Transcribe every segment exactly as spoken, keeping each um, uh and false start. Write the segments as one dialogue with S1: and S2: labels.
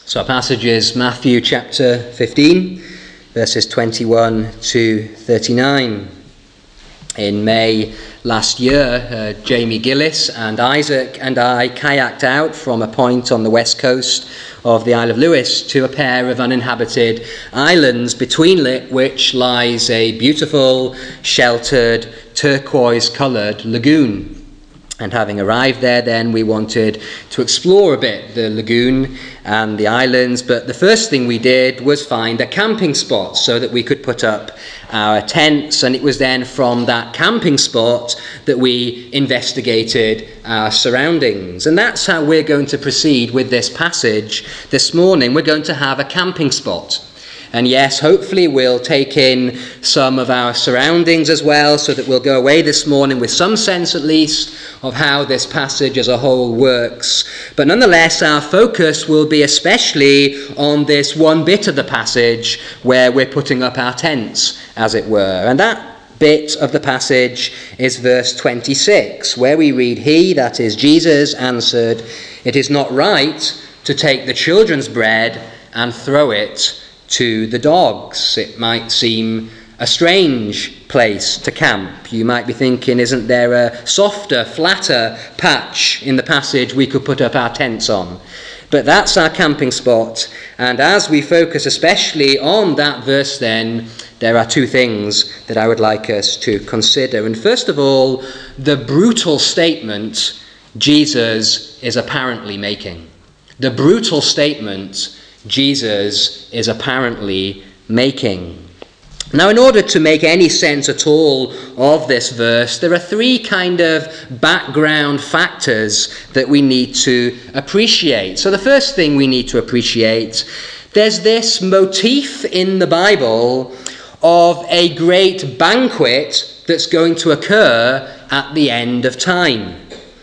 S1: So our passage is Matthew chapter fifteen, verses twenty-one to thirty-nine. In May last year, uh, Jamie Gillis and Isaac and I kayaked out from a point on the west coast of the Isle of Lewis to a pair of uninhabited islands, between which lies a beautiful, sheltered, turquoise-coloured lagoon. And having arrived there, then we wanted to explore a bit the lagoon and the islands. But the first thing we did was find a camping spot so that we could put up our tents. And it was then from that camping spot that we investigated our surroundings. And that's how we're going to proceed with this passage this morning. We're going to have a camping spot. And yes, hopefully we'll take in some of our surroundings as well, so that we'll go away this morning with some sense at least of how this passage as a whole works. But nonetheless, our focus will be especially on this one bit of the passage where we're putting up our tents, as it were. And that bit of the passage is verse twenty-six, where we read, "He," that is Jesus, "answered, 'It is not right to take the children's bread and throw it to the dogs.'" It might seem a strange place to camp. You might be thinking, isn't there a softer, flatter patch in the passage we could put up our tents on? But that's our camping spot. And as we focus especially on that verse then, there are two things that I would like us to consider. And first of all, the brutal statement Jesus is apparently making. The brutal statement Jesus is apparently making. Now, in order to make any sense at all of this verse, there are three kind of background factors that we need to appreciate. So the first thing we need to appreciate, there's this motif in the Bible of a great banquet that's going to occur at the end of time.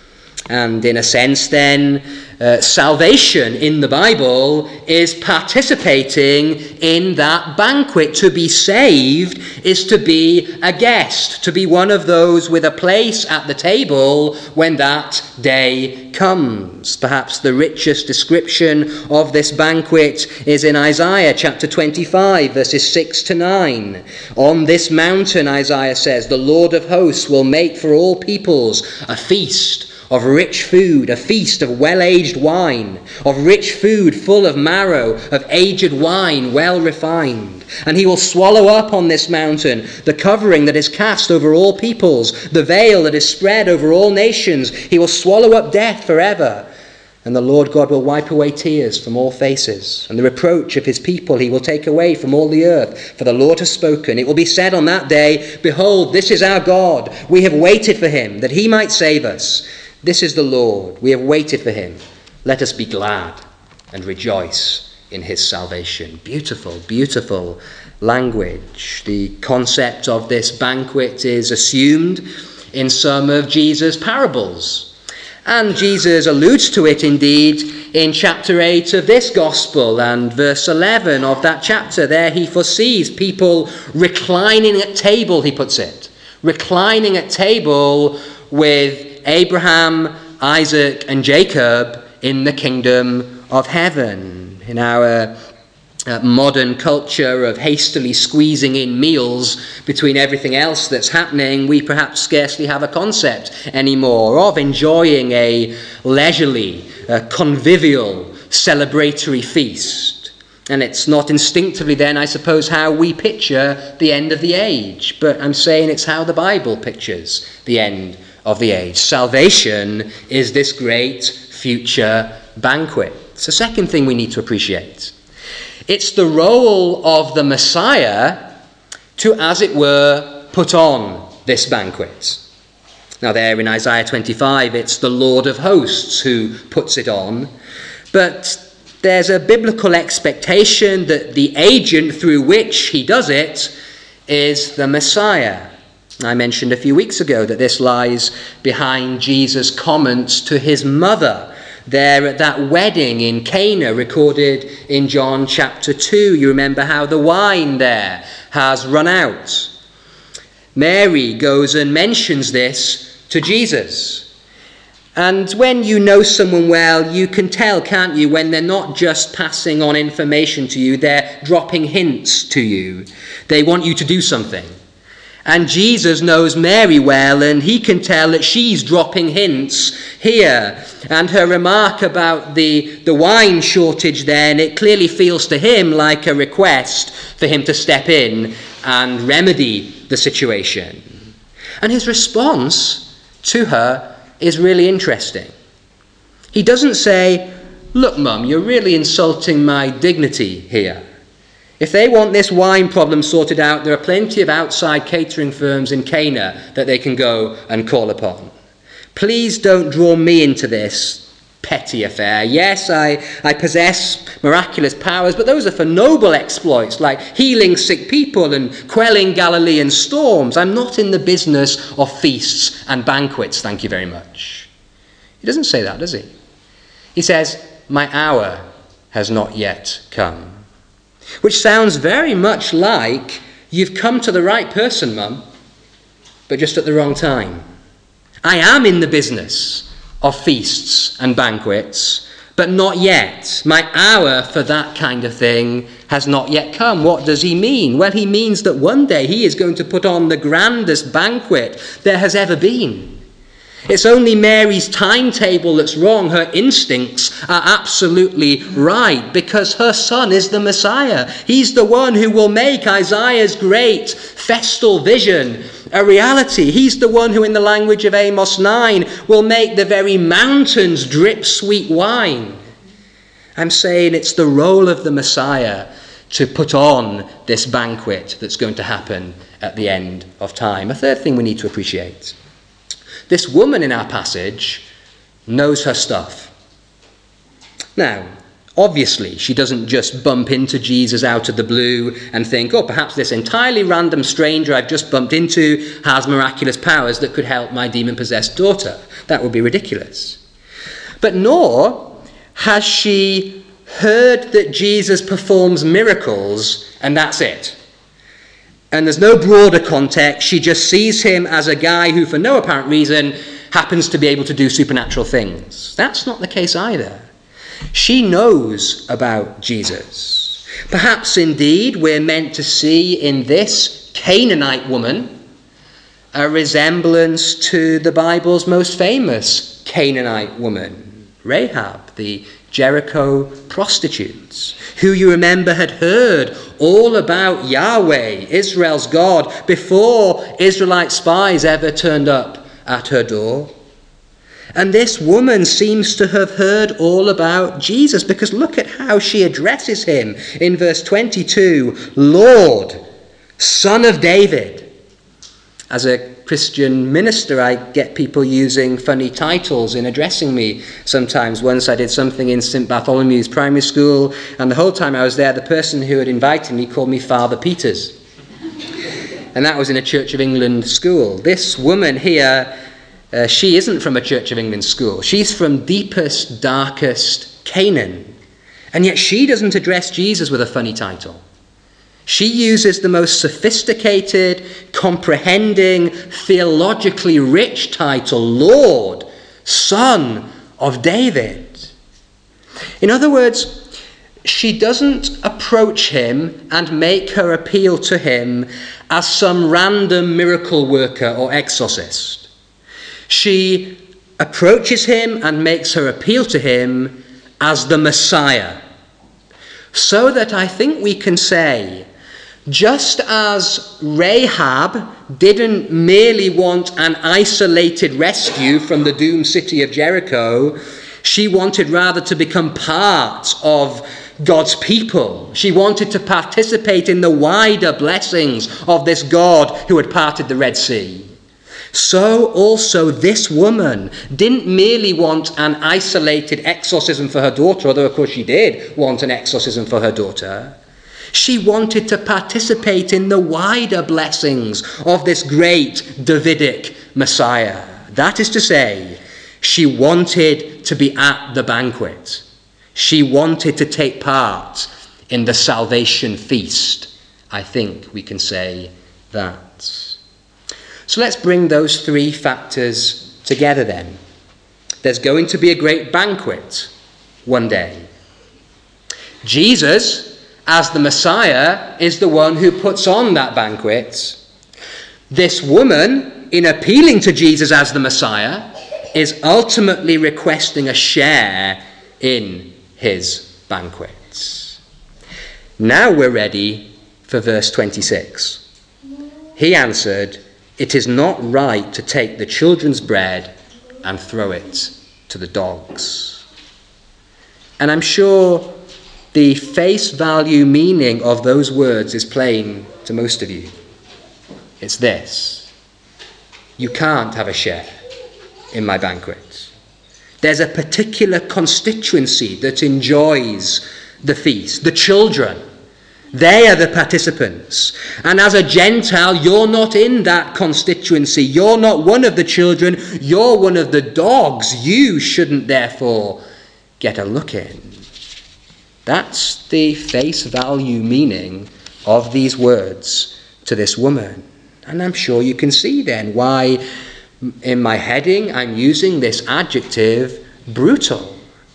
S1: And in a sense then, Uh, salvation in the Bible is participating in that banquet. To be saved is to be a guest, to be one of those with a place at the table when that day comes. Perhaps the richest description of this banquet is in Isaiah chapter twenty-five, verses six to nine. "On this mountain," Isaiah says, "the Lord of hosts will make for all peoples a feast of rich food, a feast of well-aged wine, of rich food full of marrow, of aged wine well refined. And he will swallow up on this mountain the covering that is cast over all peoples, the veil that is spread over all nations. He will swallow up death forever. And the Lord God will wipe away tears from all faces, and the reproach of his people he will take away from all the earth. For the Lord has spoken. It will be said on that day, 'Behold, this is our God. We have waited for him, that he might save us. This is the Lord. We have waited for him. Let us be glad and rejoice in his salvation.'" Beautiful, beautiful language. The concept of this banquet is assumed in some of Jesus' parables. And Jesus alludes to it indeed in chapter eight of this gospel and verse eleven of that chapter. There he foresees people reclining at table, he puts it. Reclining at table with Abraham, Isaac, and Jacob in the kingdom of heaven. In our uh, modern culture of hastily squeezing in meals between everything else that's happening, we perhaps scarcely have a concept anymore of enjoying a leisurely, uh, convivial, celebratory feast. And it's not instinctively then, I suppose, how we picture the end of the age. But I'm saying it's how the Bible pictures the end of the age. Salvation is this great future banquet. It's the second thing we need to appreciate. It's the role of the Messiah to, as it were, put on this banquet. Now there in Isaiah twenty-five, it's the Lord of hosts who puts it on. But there's a biblical expectation that the agent through which he does it is the Messiah. I mentioned a few weeks ago that this lies behind Jesus' comments to his mother there at that wedding in Cana, recorded in John chapter two. You remember how the wine there has run out. Mary goes and mentions this to Jesus. And when you know someone well, you can tell, can't you, when they're not just passing on information to you, they're dropping hints to you. They want you to do something. And Jesus knows Mary well, and he can tell that she's dropping hints here. And her remark about the, the wine shortage then, it clearly feels to him like a request for him to step in and remedy the situation. And his response to her is really interesting. He doesn't say, "Look, Mum, you're really insulting my dignity here. If they want this wine problem sorted out, there are plenty of outside catering firms in Cana that they can go and call upon. Please don't draw me into this petty affair. Yes, I, I possess miraculous powers, but those are for noble exploits like healing sick people and quelling Galilean storms. I'm not in the business of feasts and banquets, thank you very much." He doesn't say that, does he? He says, "My hour has not yet come." Which sounds very much like, "You've come to the right person, Mum, but just at the wrong time. I am in the business of feasts and banquets, but not yet. My hour for that kind of thing has not yet come." What does he mean? Well, he means that one day he is going to put on the grandest banquet there has ever been. It's only Mary's timetable that's wrong. Her instincts are absolutely right, because her son is the Messiah. He's the one who will make Isaiah's great festal vision a reality. He's the one who, in the language of Amos nine, will make the very mountains drip sweet wine. I'm saying it's the role of the Messiah to put on this banquet that's going to happen at the end of time. A third thing we need to appreciate. This woman in our passage knows her stuff. Now, obviously, she doesn't just bump into Jesus out of the blue and think, "Oh, perhaps this entirely random stranger I've just bumped into has miraculous powers that could help my demon-possessed daughter." That would be ridiculous. But nor has she heard that Jesus performs miracles and that's it. And there's no broader context. She just sees him as a guy who, for no apparent reason, happens to be able to do supernatural things. That's not the case either. She knows about Jesus. Perhaps indeed we're meant to see in this Canaanite woman a resemblance to the Bible's most famous Canaanite woman, Rahab, the Jericho prostitutes, who you remember had heard all about Yahweh, Israel's God, before Israelite spies ever turned up at her door. And this woman seems to have heard all about Jesus, because look at how she addresses him in verse twenty-two, "Lord, Son of David." As a Christian minister, I get people using funny titles in addressing me sometimes. Once I did something in Saint Bartholomew's primary school, and the whole time I was there, the person who had invited me called me Father Peters. And that was in a Church of England school. This woman here, uh, she isn't from a Church of England school. She's from deepest, darkest Canaan. And yet she doesn't address Jesus with a funny title. She uses the most sophisticated, comprehending, theologically rich title, Lord, Son of David. In other words, she doesn't approach him and make her appeal to him as some random miracle worker or exorcist. She approaches him and makes her appeal to him as the Messiah. So that I think we can say, just as Rahab didn't merely want an isolated rescue from the doomed city of Jericho, she wanted rather to become part of God's people. She wanted to participate in the wider blessings of this God who had parted the Red Sea. So also this woman didn't merely want an isolated exorcism for her daughter, although of course she did want an exorcism for her daughter. She wanted to participate in the wider blessings of this great Davidic Messiah. That is to say, she wanted to be at the banquet. She wanted to take part in the salvation feast. I think we can say that. So let's bring those three factors together then. there's going to be a great banquet one day. Jesus, as the Messiah, is the one who puts on that banquet. This woman, in appealing to Jesus as the Messiah, is ultimately requesting a share in his banquet. Now we're ready for verse twenty-six. He answered, "It is not right to take the children's bread and throw it to the dogs." And I'm sure the face value meaning of those words is plain to most of you. It's this: you can't have a share in my banquet. There's a particular constituency that enjoys the feast, the children. They are the participants. And as a Gentile, you're not in that constituency. You're not one of the children. You're one of the dogs. You shouldn't therefore get a look in. That's the face value meaning of these words to this woman. And I'm sure you can see then why in my heading I'm using this adjective, brutal.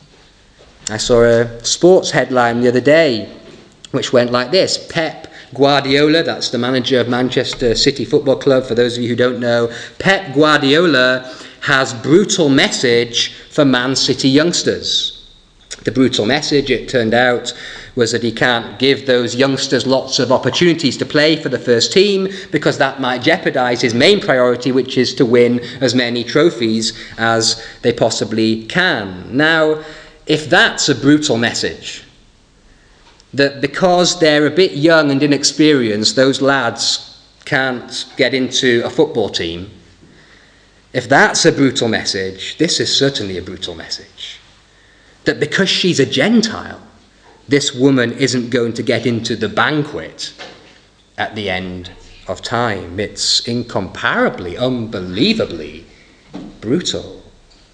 S1: I saw a sports headline the other day which went like this: Pep Guardiola, that's the manager of Manchester City Football Club, for those of you who don't know, Pep Guardiola has brutal message for Man City youngsters. The brutal message, it turned out, was that he can't give those youngsters lots of opportunities to play for the first team because that might jeopardise his main priority, which is to win as many trophies as they possibly can. Now, if that's a brutal message, that because they're a bit young and inexperienced, those lads can't get into a football team, if that's a brutal message, this is certainly a brutal message. That because she's a Gentile, this woman isn't going to get into the banquet at the end of time. It's incomparably, unbelievably brutal.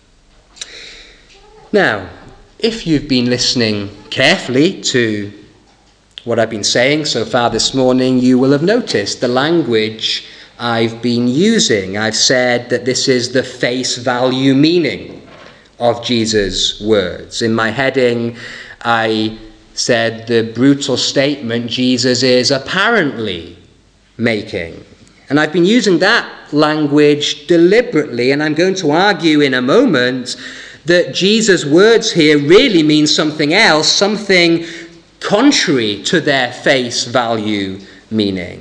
S1: Now, if you've been listening carefully to what I've been saying so far this morning, you will have noticed the language I've been using. I've said that this is the face value meaning of Jesus' words. In my heading, I said the brutal statement Jesus is apparently making. And I've been using that language deliberately, and I'm going to argue in a moment that Jesus' words here really mean something else, something contrary to their face value meaning.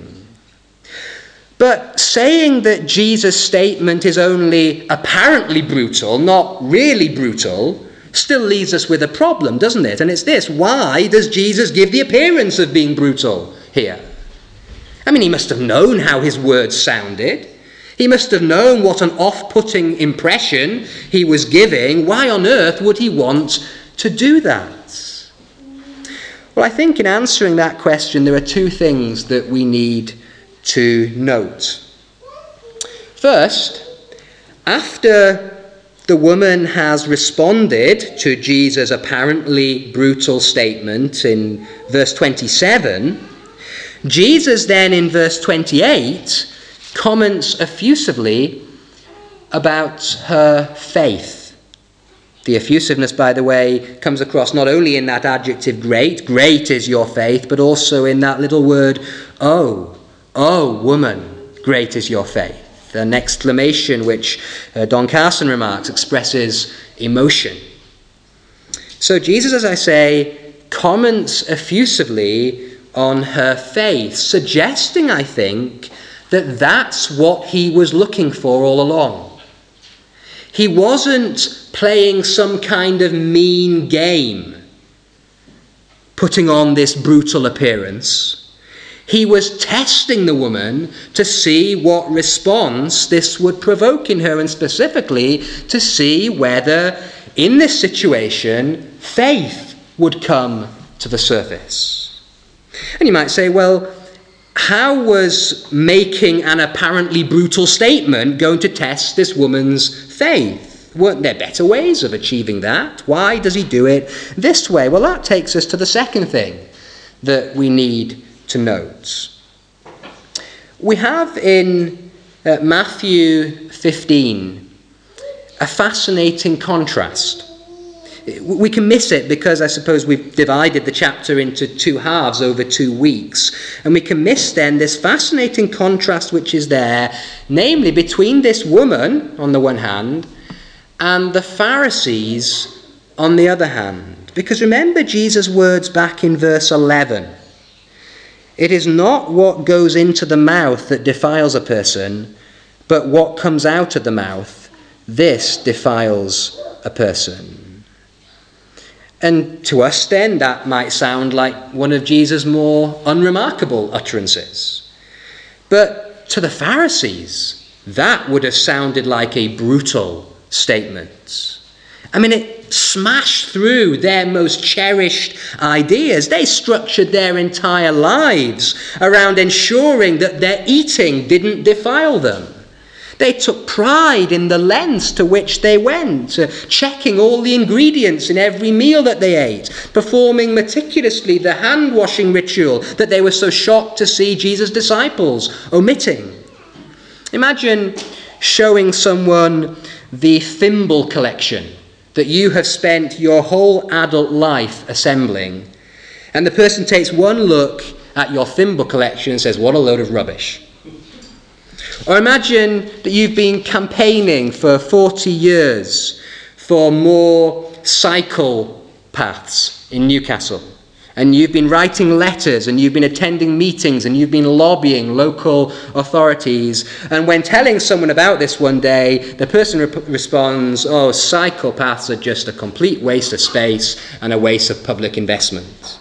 S1: But saying that Jesus' statement is only apparently brutal, not really brutal, still leaves us with a problem, doesn't it? And it's this: why does Jesus give the appearance of being brutal here? I mean, he must have known how his words sounded. He must have known what an off-putting impression he was giving. Why on earth would he want to do that? Well, I think in answering that question, there are two things that we need to note. First, after the woman has responded to Jesus' apparently brutal statement in verse twenty-seven, Jesus then in verse twenty-eight comments effusively about her faith. The effusiveness, by the way, comes across not only in that adjective great, great is your faith, but also in that little word, oh, oh, woman, great is your faith. An exclamation which uh, Don Carson remarks expresses emotion. So Jesus, as I say, comments effusively on her faith, suggesting, I think, that that's what he was looking for all along. He wasn't playing some kind of mean game, putting on this brutal appearance. He was testing the woman to see what response this would provoke in her, and specifically to see whether, in this situation, faith would come to the surface. And you might say, well, how was making an apparently brutal statement going to test this woman's faith? Weren't there better ways of achieving that? Why does he do it this way? Well, that takes us to the second thing that we need to note. We have in uh, Matthew fifteen a fascinating contrast. We can miss it because I suppose we've divided the chapter into two halves over two weeks. And we can miss then this fascinating contrast which is there, namely between this woman on the one hand and the Pharisees on the other hand. Because remember Jesus' words back in verse eleven. It is not what goes into the mouth that defiles a person, but what comes out of the mouth, this defiles a person. And to us then, that might sound like one of Jesus' more unremarkable utterances. But to the Pharisees, that would have sounded like a brutal statement. I mean, it smashed through their most cherished ideas. They structured their entire lives around ensuring that their eating didn't defile them. They took pride in the lengths to which they went, uh, checking all the ingredients in every meal that they ate, performing meticulously the hand-washing ritual that they were so shocked to see Jesus' disciples omitting. Imagine showing someone the thimble collection that you have spent your whole adult life assembling, and the person takes one look at your thimble collection and says, "What a load of rubbish." Or imagine that you've been campaigning for forty years for more cycle paths in Newcastle. And you've been writing letters and you've been attending meetings and you've been lobbying local authorities. And when telling someone about this one day, the person rep- responds, "Oh, cycle paths are just a complete waste of space and a waste of public investment."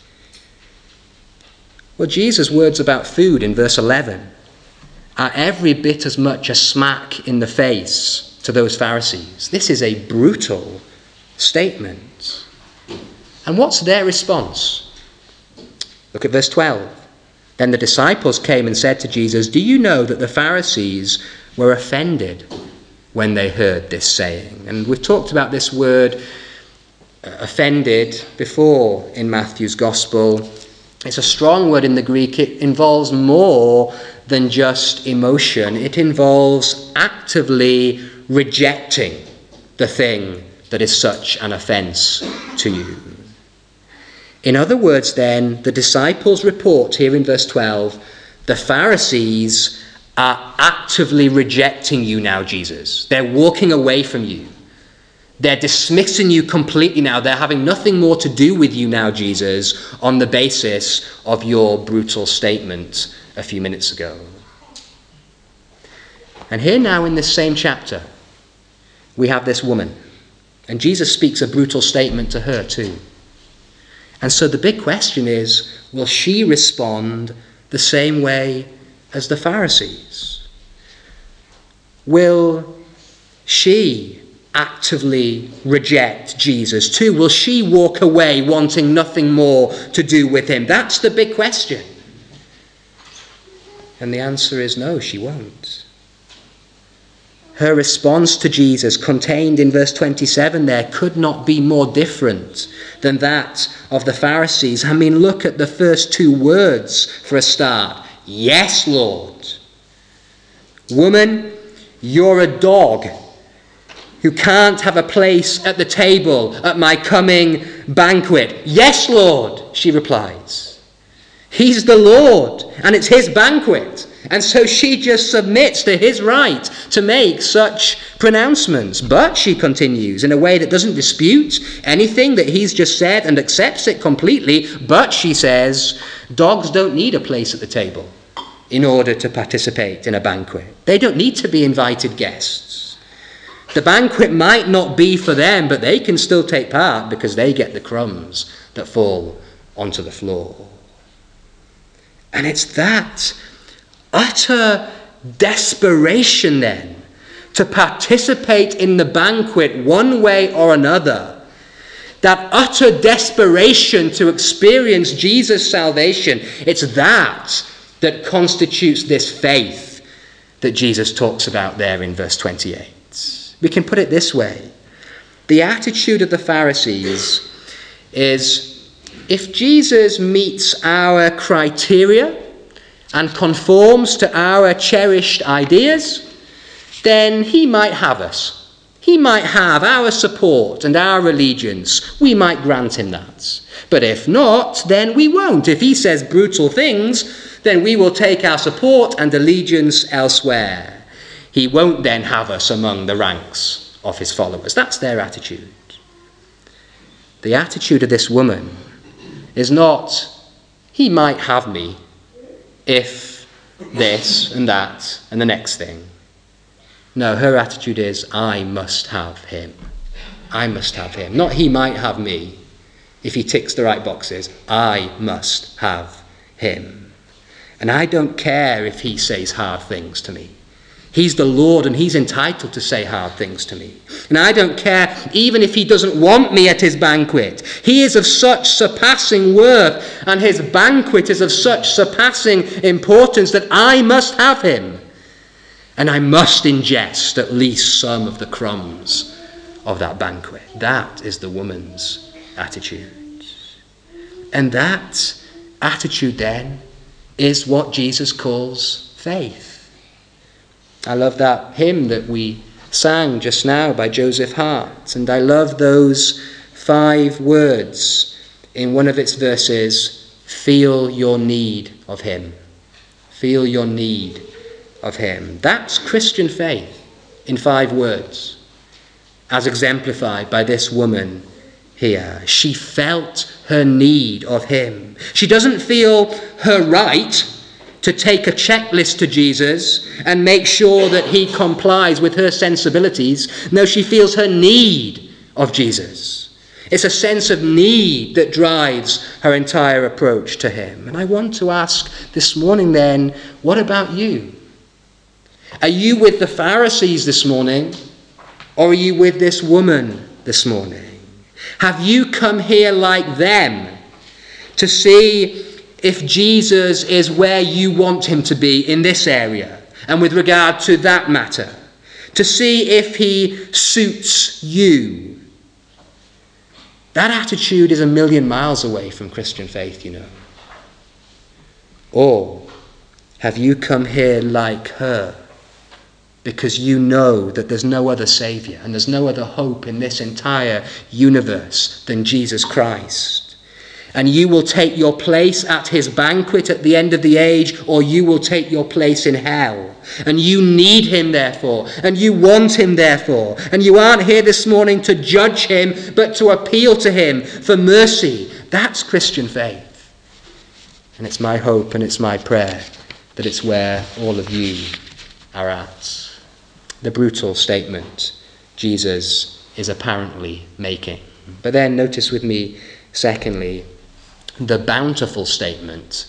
S1: Well, Jesus' words about food in verse eleven are every bit as much a smack in the face to those Pharisees. This is a brutal statement. And what's their response? Look at verse twelve. Then the disciples came and said to Jesus, "Do you know that the Pharisees were offended when they heard this saying?" And we've talked about this word uh, offended before in Matthew's Gospel. It's a strong word in the Greek. It involves more than just emotion. It involves actively rejecting the thing that is such an offence to you. In other words, then, the disciples report here in verse twelve, the Pharisees are actively rejecting you now, Jesus. They're walking away from you. They're dismissing you completely now. They're having nothing more to do with you now, Jesus, on the basis of your brutal statement a few minutes ago. And here now in this same chapter, we have this woman. And Jesus speaks a brutal statement to her too. And so the big question is, will she respond the same way as the Pharisees? Will she actively reject Jesus too? Will she walk away wanting nothing more to do with him? That's the big question. And the answer is no, she won't. Her response to Jesus, contained in verse twenty-seven there, could not be more different than that of the Pharisees. I mean, look at the first two words for a start. Yes, Lord. Woman, you're a dog who can't have a place at the table at my coming banquet. Yes, Lord, she replies. He's the Lord, and it's his banquet. And so she just submits to his right to make such pronouncements. But, she continues, in a way that doesn't dispute anything that he's just said and accepts it completely. But, she says, dogs don't need a place at the table in order to participate in a banquet. They don't need to be invited guests. The banquet might not be for them, but they can still take part because they get the crumbs that fall onto the floor. And it's that utter desperation then to participate in the banquet one way or another, that utter desperation to experience Jesus' salvation, it's that that constitutes this faith that Jesus talks about there in verse twenty-eight. We can put it this way. The attitude of the Pharisees is, if Jesus meets our criteria and conforms to our cherished ideas, then he might have us. he might have our support and our allegiance. We might grant him that. But if not, then we won't. If he says brutal things, then we will take our support and allegiance elsewhere. He won't then have us among the ranks of his followers. That's their attitude. The attitude of this woman is not, he might have me if this and that and the next thing. No, her attitude is, I must have him. I must have him. Not he might have me if he ticks the right boxes. I must have him. And I don't care if he says hard things to me. He's the Lord and he's entitled to say hard things to me. And I don't care even if he doesn't want me at his banquet. He is of such surpassing worth and his banquet is of such surpassing importance that I must have him. And I must ingest at least some of the crumbs of that banquet. That is the woman's attitude. And that attitude then is what Jesus calls faith. I love that hymn that we sang just now by Joseph Hart. And I love those five words in one of its verses, feel your need of him. Feel your need of him. That's Christian faith in five words, as exemplified by this woman here. She felt her need of him. She doesn't feel her right to take a checklist to Jesus and make sure that he complies with her sensibilities. No, she feels her need of Jesus. It's a sense of need that drives her entire approach to him. And I want to ask this morning then, what about you? Are you with the Pharisees this morning, or are you with this woman this morning? Have you come here like them to see if Jesus is where you want him to be in this area and with regard to that matter? To see if he suits you? That attitude is a million miles away from Christian faith, you know. Or have you come here like her, because you know that there's no other Saviour and there's no other hope in this entire universe than Jesus Christ? And you will take your place at his banquet at the end of the age, or you will take your place in hell. And you need him therefore, and you want him therefore. And you aren't here this morning to judge him, but to appeal to him for mercy. That's Christian faith. And it's my hope and it's my prayer that it's where all of you are at. The brutal statement Jesus is apparently making. But then notice with me, secondly, the bountiful statement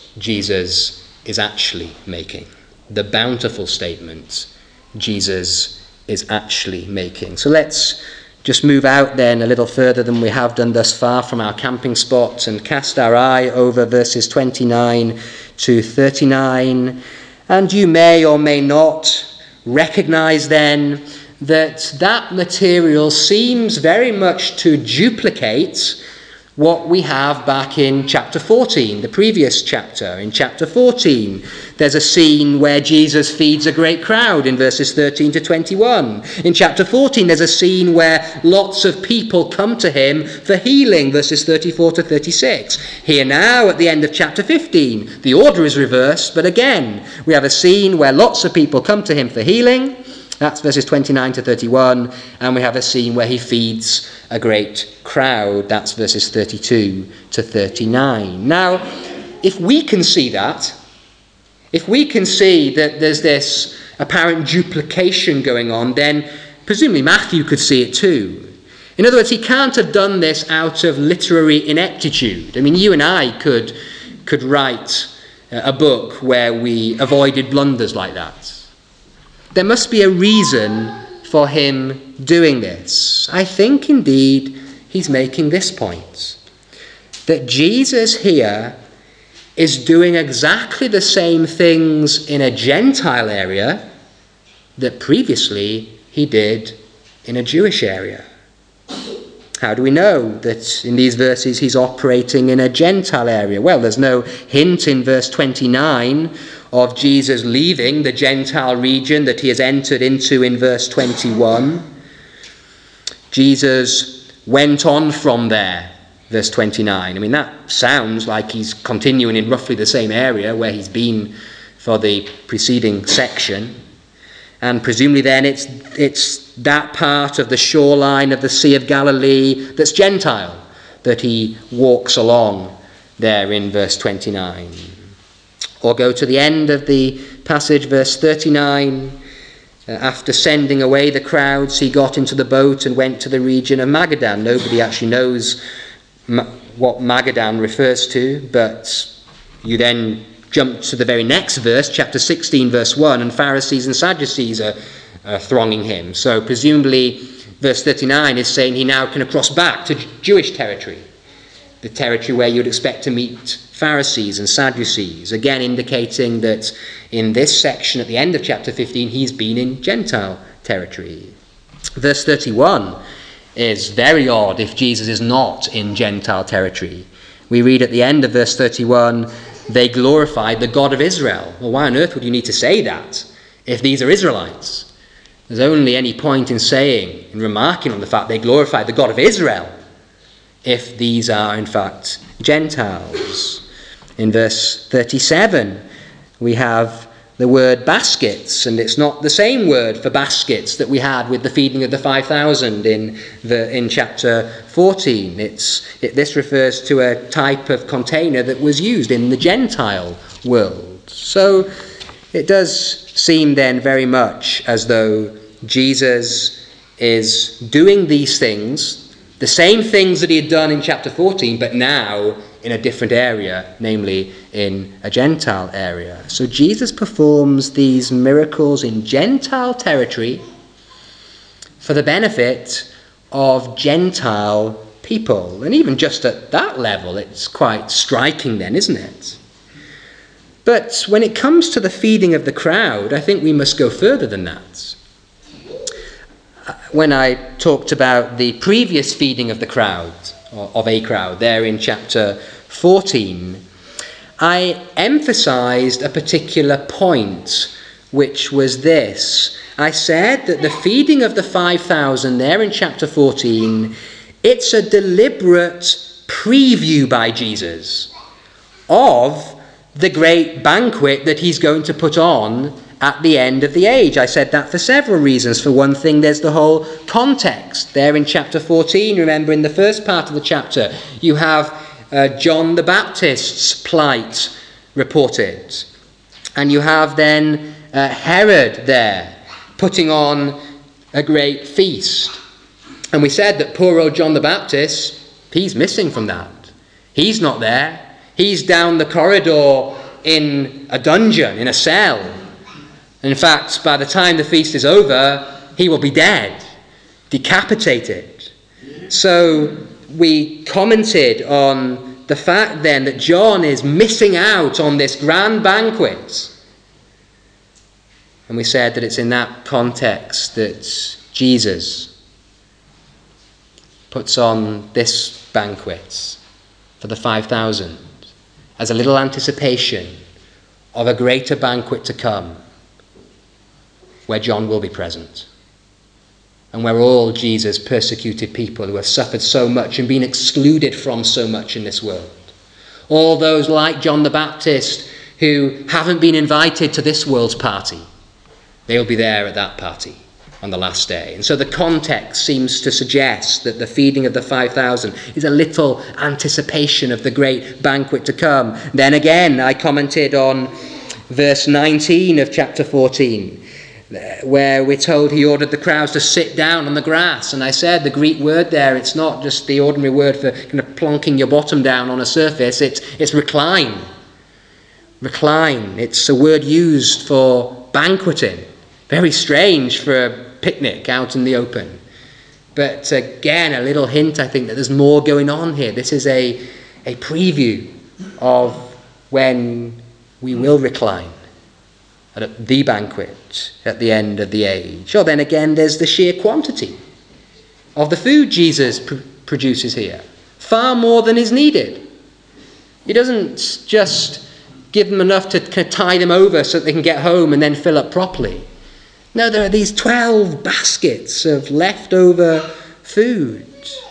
S1: Jesus is actually making. The bountiful statement Jesus is actually making. So let's just move out then a little further than we have done thus far from our camping spot and cast our eye over verses twenty-nine to thirty-nine. And you may or may not recognize then that that material seems very much to duplicate what we have back in chapter fourteen, the previous chapter. In chapter fourteen, there's a scene where Jesus feeds a great crowd in verses thirteen to twenty-one. In chapter fourteen, there's a scene where lots of people come to him for healing, verses thirty-four to thirty-six. Here now, at the end of chapter fifteen, the order is reversed, but again, we have a scene where lots of people come to him for healing. That's verses twenty-nine to thirty-one. And we have a scene where he feeds a great crowd. That's verses thirty-two to thirty-nine. Now, if we can see that, if we can see that there's this apparent duplication going on, then presumably Matthew could see it too. In other words, he can't have done this out of literary ineptitude. I mean, you and I could, could write a book where we avoided blunders like that. There must be a reason for him doing this. I think indeed he's making this point, that Jesus here is doing exactly the same things in a Gentile area that previously he did in a Jewish area. How do we know that in these verses he's operating in a Gentile area? Well, there's no hint in verse twenty-nine of Jesus leaving the Gentile region that he has entered into in verse twenty-one. Jesus went on from there, verse twenty-nine. I mean, that sounds like he's continuing in roughly the same area where he's been for the preceding section. And presumably then it's it's that part of the shoreline of the Sea of Galilee that's Gentile that he walks along there in verse twenty-nine. Or go to the end of the passage, verse thirty-nine. Uh, after sending away the crowds, he got into the boat and went to the region of Magadan. Nobody actually knows ma- what Magadan refers to, but you then jump to the very next verse, chapter sixteen, verse one, and Pharisees and Sadducees are uh, thronging him. So presumably, verse thirty-nine is saying he now can cross back to Jewish territory, the territory where you'd expect to meet Pharisees and Sadducees, again indicating that in this section at the end of chapter fifteen, he's been in Gentile territory. Verse thirty-one is very odd if Jesus is not in Gentile territory. We read at the end of verse thirty-one, they glorified the God of Israel. Well, why on earth would you need to say that if these are Israelites? There's only any point in saying, in remarking on the fact they glorified the God of Israel if these are in fact Gentiles. In verse thirty-seven, we have the word baskets, and it's not the same word for baskets that we had with the feeding of the five thousand in the in chapter fourteen. It's it, this refers to a type of container that was used in the Gentile world. So it does seem then very much as though Jesus is doing these things, the same things that he had done in chapter fourteen, but now in a different area, namely in a Gentile area. So Jesus performs these miracles in Gentile territory for the benefit of Gentile people. And even just at that level, it's quite striking then, isn't it? But when it comes to the feeding of the crowd, I think we must go further than that. When I talked about the previous feeding of the crowd, of a crowd, there in chapter fourteen, I emphasized a particular point, which was this. I said that the feeding of the five thousand there in chapter fourteen, it's a deliberate preview by Jesus of the great banquet that he's going to put on at the end of the age. I said that for several reasons. For one thing, there's the whole context there in chapter fourteen. Remember, in the first part of the chapter, you have uh, John the Baptist's plight reported. And you have then uh, Herod there putting on a great feast. And we said that poor old John the Baptist, he's missing from that. He's not there. He's down the corridor in a dungeon, in a cell. In fact, by the time the feast is over, he will be dead, decapitated. So we commented on the fact then that John is missing out on this grand banquet. And we said that it's in that context that Jesus puts on this banquet for the five thousand as a little anticipation of a greater banquet to come, where John will be present, and where all Jesus' persecuted people who have suffered so much and been excluded from so much in this world, all those like John the Baptist who haven't been invited to this world's party, they'll be there at that party on the last day. And so the context seems to suggest that the feeding of the five thousand is a little anticipation of the great banquet to come. Then again, I commented on verse nineteen of chapter fourteen, where we're told he ordered the crowds to sit down on the grass. And I said the Greek word there, it's not just the ordinary word for kind of plonking your bottom down on a surface, it's, it's recline. Recline. It's a word used for banqueting. Very strange for a picnic out in the open. But again, a little hint, I think, that there's more going on here. This is a, a preview of when we will recline at the banquet at the end of the age. Or then again, there's the sheer quantity of the food Jesus pr- produces here. Far more than is needed. He doesn't just give them enough to kind of tie them over so that they can get home and then fill up properly. No, there are these twelve baskets of leftover food.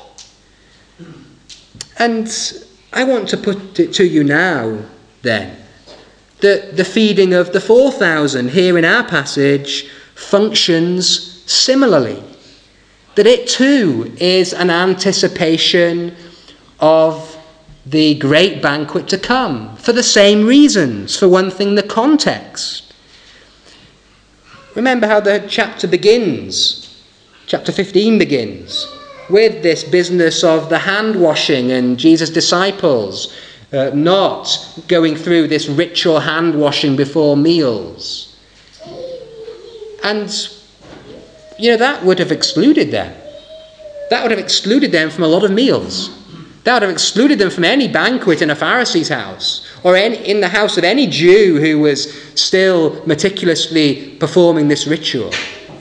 S1: And I want to put it to you now, then, that the feeding of the four thousand here in our passage functions similarly. That it too is an anticipation of the great banquet to come, for the same reasons. For one thing, the context. Remember how the chapter begins, chapter fifteen begins, with this business of the hand washing and Jesus' disciples uh, not going through this ritual hand washing before meals. And, you know, that would have excluded them. That would have excluded them from a lot of meals. That would have excluded them from any banquet in a Pharisee's house, or any, in the house of any Jew who was still meticulously performing this ritual.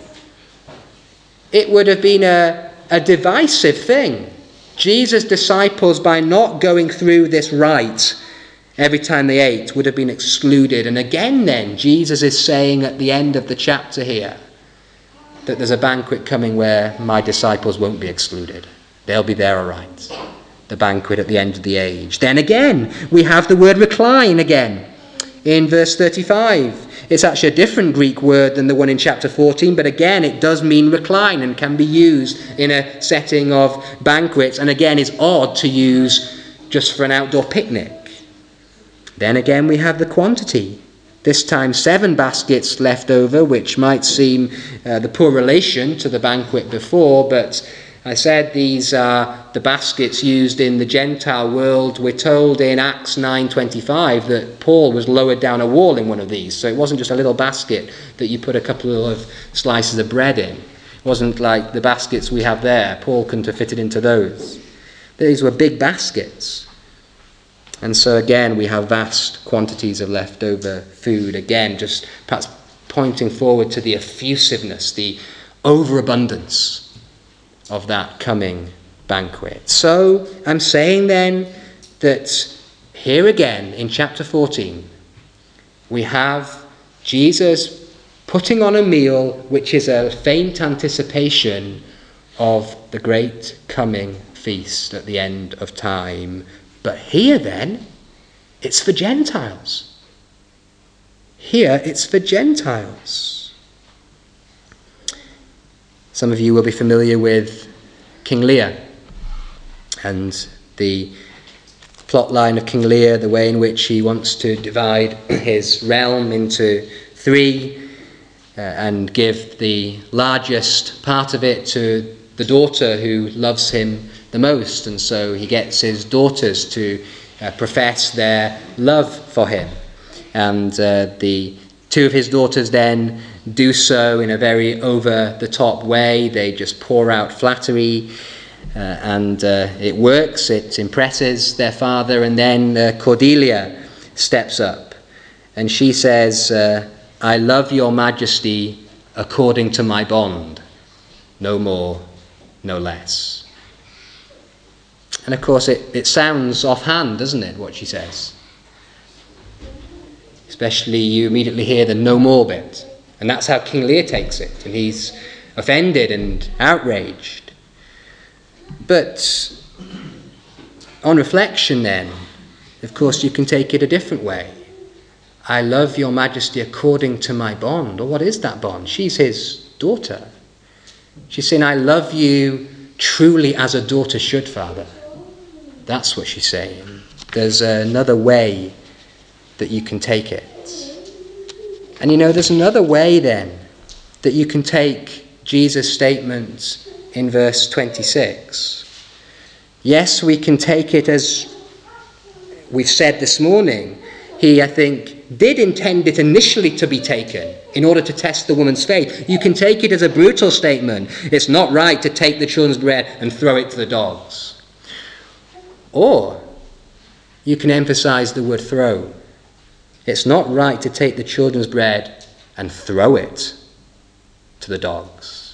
S1: It would have been a, a divisive thing. Jesus' disciples, by not going through this rite every time they ate, would have been excluded. And again then, Jesus is saying at the end of the chapter here that there's a banquet coming where my disciples won't be excluded. They'll be there all right. The banquet at the end of the age. Then again, we have the word recline again in verse thirty-five. It's actually a different Greek word than the one in chapter fourteen, but again, it does mean recline and can be used in a setting of banquets, and again is odd to use just for an outdoor picnic. Then again, we have the quantity. This time, seven baskets left over, which might seem uh, the poor relation to the banquet before, but I said these are the baskets used in the Gentile world. We're told in Acts nine twenty-five that Paul was lowered down a wall in one of these. So it wasn't just a little basket that you put a couple of slices of bread in. It wasn't like the baskets we have there. Paul couldn't have fitted into those. These were big baskets. And so again, we have vast quantities of leftover food. Again, just perhaps pointing forward to the effusiveness, the overabundance of that coming banquet. So I'm saying then that here again in chapter fourteen, we have Jesus putting on a meal which is a faint anticipation of the great coming feast at the end of time. But here then, it's for Gentiles. Here it's for Gentiles. Some of you will be familiar with King Lear and the plot line of King Lear, the way in which he wants to divide his realm into three uh, and give the largest part of it to the daughter who loves him the most. And so he gets his daughters to uh, profess their love for him. And uh, the two of his daughters then do so in a very over-the-top way. They just pour out flattery, uh, and uh, it works. It impresses their father. And then uh, Cordelia steps up, and she says, uh, I love your majesty according to my bond, no more, no less. And of course, it, it sounds offhand, doesn't it, what she says? Especially you immediately hear the no more bit. And that's how King Lear takes it. And he's offended and outraged. But on reflection then, of course, you can take it a different way. I love your majesty according to my bond. Or what is that bond? She's his daughter. She's saying, I love you truly as a daughter should, Father. That's what she's saying. There's another way that you can take it. And you know, there's another way then that you can take Jesus' statement in verse twenty-six. Yes, we can take it as we've said this morning. He, I think, did intend it initially to be taken in order to test the woman's faith. You can take it as a brutal statement. It's not right to take the children's bread and throw it to the dogs. Or you can emphasize the word throw. It's not right to take the children's bread and throw it to the dogs.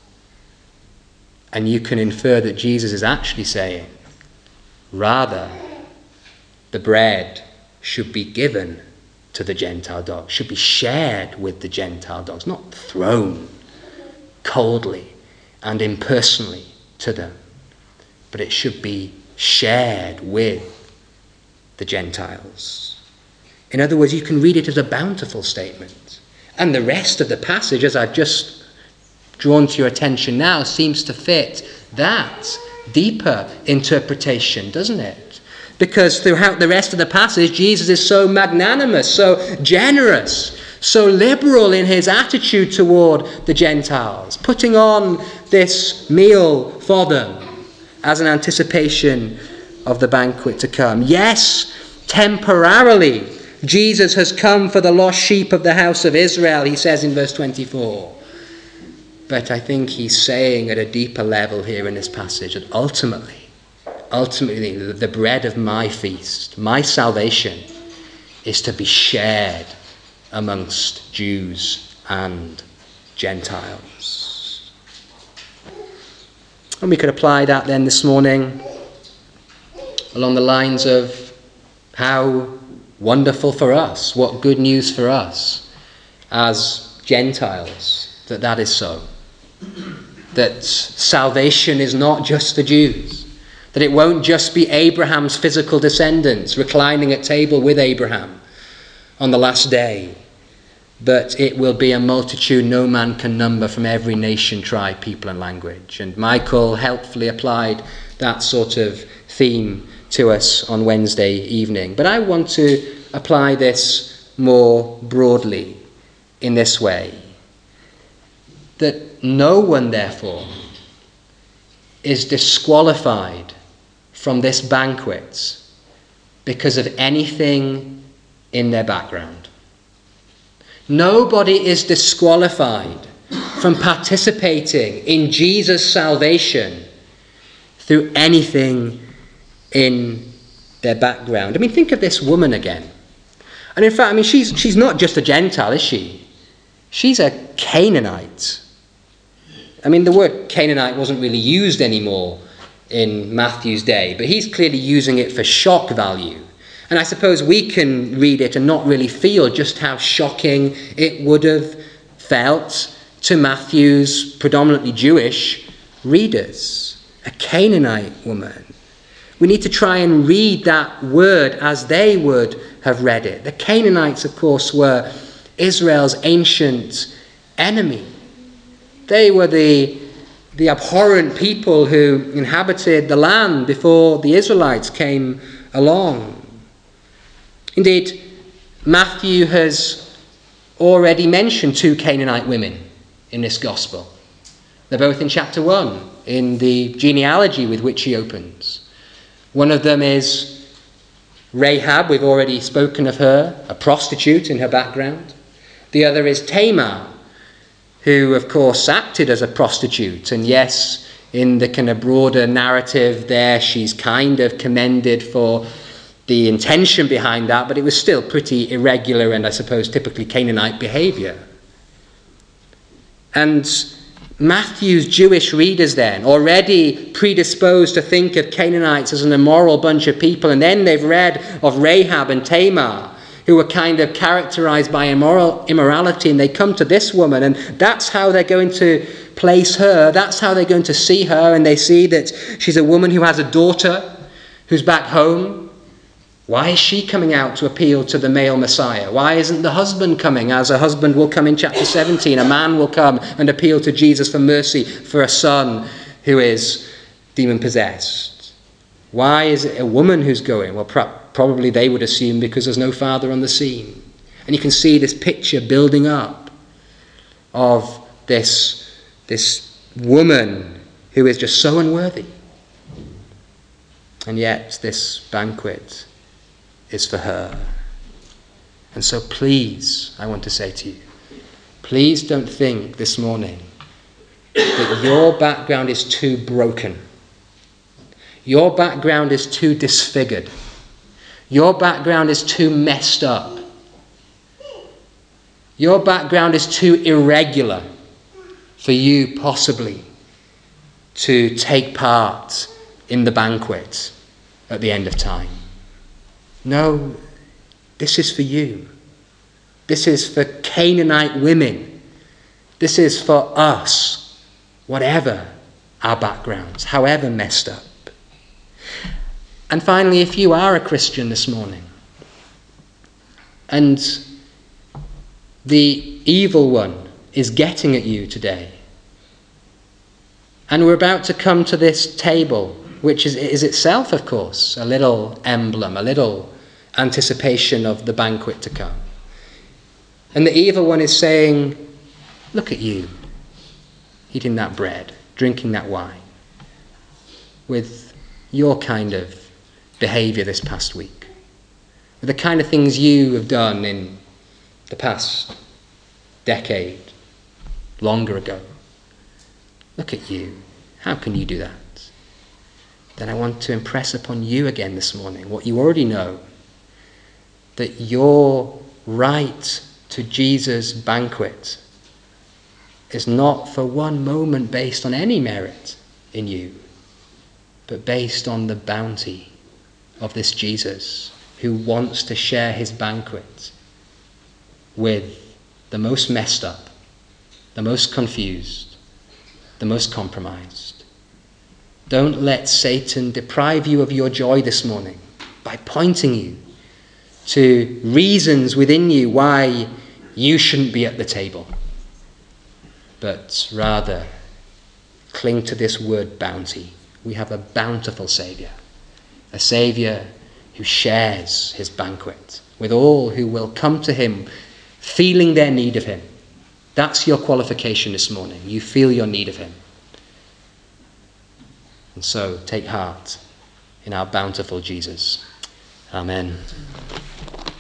S1: And you can infer that Jesus is actually saying, rather, the bread should be given to the Gentile dogs, should be shared with the Gentile dogs, not thrown coldly and impersonally to them, but it should be shared with the Gentiles. In other words, you can read it as a bountiful statement. And the rest of the passage, as I've just drawn to your attention now, seems to fit that deeper interpretation, doesn't it? Because throughout the rest of the passage, Jesus is so magnanimous, so generous, so liberal in his attitude toward the Gentiles, putting on this meal for them as an anticipation of the banquet to come. Yes, temporarily, Jesus has come for the lost sheep of the house of Israel, he says in verse twenty-four. But I think he's saying at a deeper level here in this passage that ultimately, ultimately the bread of my feast, my salvation, is to be shared amongst Jews and Gentiles. And we could apply that then this morning along the lines of how wonderful for us, what good news for us as Gentiles, that that is so. That salvation is not just for Jews. That it won't just be Abraham's physical descendants reclining at table with Abraham on the last day. But it will be a multitude no man can number from every nation, tribe, people and language. And Michael helpfully applied that sort of theme to us on Wednesday evening. But I want to apply this more broadly in this way. That no one, therefore, is disqualified from this banquet because of anything in their background. Nobody is disqualified from participating in Jesus' salvation through anything in their background. I mean, think of this woman again. And in fact, I mean, she's she's not just a Gentile, is she? She's a Canaanite. I mean, the word Canaanite wasn't really used anymore in Matthew's day, but he's clearly using it for shock value. And I suppose we can read it and not really feel just how shocking it would have felt to Matthew's predominantly Jewish readers. A Canaanite woman. We need to try and read that word as they would have read it. The Canaanites, of course, were Israel's ancient enemy. They were the, the abhorrent people who inhabited the land before the Israelites came along. Indeed, Matthew has already mentioned two Canaanite women in this gospel. They're both in chapter one, in the genealogy with which he opens. One of them is Rahab, we've already spoken of her, a prostitute in her background. The other is Tamar, who of course acted as a prostitute. And yes, in the kind of broader narrative there, she's kind of commended for the intention behind that, but it was still pretty irregular and I suppose typically Canaanite behaviour. And Matthew's Jewish readers then, already predisposed to think of Canaanites as an immoral bunch of people, and then they've read of Rahab and Tamar, who were kind of characterized by immoral immorality, and they come to this woman, and that's how they're going to place her, that's how they're going to see her, and they see that she's a woman who has a daughter who's back home. Why is she coming out to appeal to the male Messiah? Why isn't the husband coming, as a husband will come in chapter seventeen? A man will come and appeal to Jesus for mercy for a son who is demon-possessed. Why is it a woman who's going? Well, pro- probably they would assume because there's no father on the scene. And you can see this picture building up of this, this woman who is just so unworthy. And yet this banquet is for her. And so please, I want to say to you, please don't think this morning that your background is too broken. Your background is too disfigured. Your background is too messed up. Your background is too irregular for you possibly to take part in the banquet at the end of time. No, this is for you. This is for Canaanite women. This is for us, whatever our backgrounds, however messed up. And finally, if you are a Christian this morning, and the evil one is getting at you today, and we're about to come to this table, which is, is itself, of course, a little emblem, a little anticipation of the banquet to come. And the evil one is saying, look at you, eating that bread, drinking that wine, with your kind of behaviour this past week, with the kind of things you have done in the past decade, longer ago. Look at you. How can you do that? Then I want to impress upon you again this morning what you already know, that your right to Jesus' banquet is not for one moment based on any merit in you, but based on the bounty of this Jesus who wants to share his banquet with the most messed up, the most confused, the most compromised. Don't let Satan deprive you of your joy this morning by pointing you to reasons within you why you shouldn't be at the table, but rather cling to this word bounty. We have a bountiful Saviour, a Saviour who shares his banquet with all who will come to him feeling their need of him. That's your qualification this morning. You feel your need of him. And so take heart in our bountiful Jesus. Amen.